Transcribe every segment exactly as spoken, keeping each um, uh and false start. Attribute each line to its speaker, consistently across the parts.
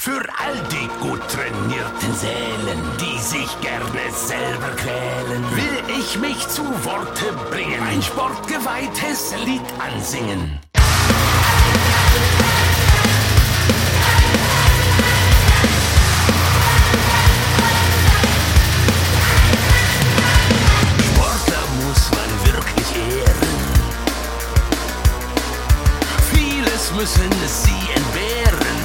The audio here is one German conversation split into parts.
Speaker 1: Für all die gut trainierten Seelen, die sich gerne selber quälen, will ich mich zu Worte bringen, ein sportgeweihtes Lied ansingen. Sportler muss man wirklich ehren. Vieles müssen sie entbehren.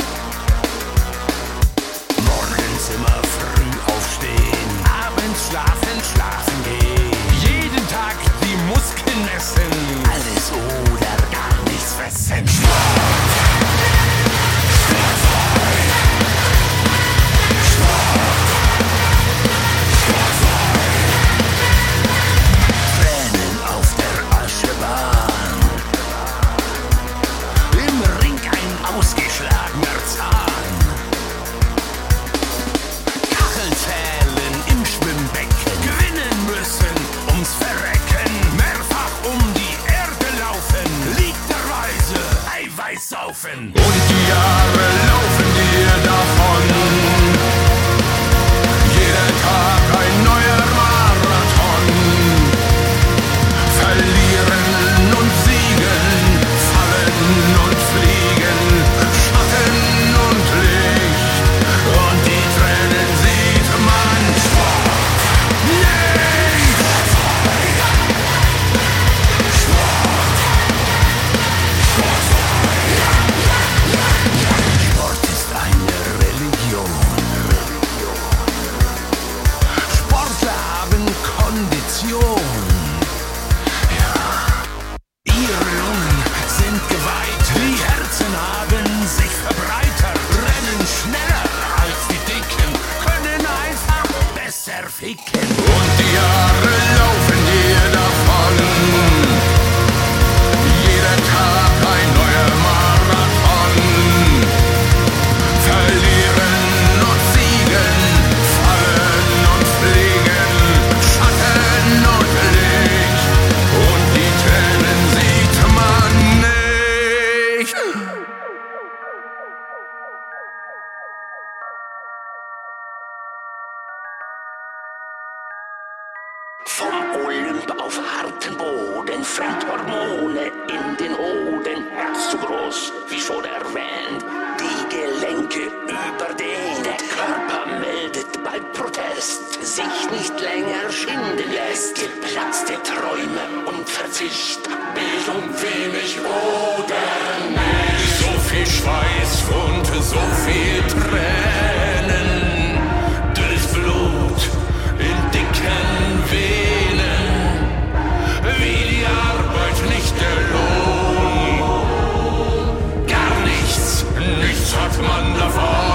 Speaker 1: Immer früh aufstehen, abends schlafen, schlafen gehen. Jeden Tag die Muskeln messen, alles oder gar nichts fressen. Sport! Sportfrei! Sport! Sportfrei! Tränen auf der Aschebahn, im Ring ein ausgeschlagener Zahn. Zählen im Schwimmbecken, gewinnen müssen ums Verrecken, mehrfach um die Erde laufen, literweise Eiweiß saufen. Und die Jahre laufen dir davon, jeder Tag ein neuer Marathon. Verlieren und siegen, fallen und fliegen, Schatten und Licht und die Tränen sieht man. Sport, nicht Sportfrei. Sport, Sportfrei. Sport ist eine Religion. Sportler haben Kondition. Ihre Lungen sind geweiht, die Herzen haben sich verbreitert, rennen schneller als die Dicken, können einfach besser ficken. Und die Jahre laufen dir davon, jeder Tag ein neuer Marathon. Verlieren und siegen, fallen und fliegen, Schatten und Licht, und die Tränen sieht man nicht. Vom Olymp auf harten Boden, Fremdhormone in den Hoden, Herz zu groß, wie schon erwähnt, die Gelenke überdehnt. Der Körper meldet bei Protest, sich nicht länger schinden lässt. Geplatzte Träume und Verzicht, Bildung wenig oder nicht. So viel Schweiß und so viel Tränen, dünnes Blut in dicken Venen, wie die Arbeit nicht der Lohn. Gar nichts, nichts hat man davon.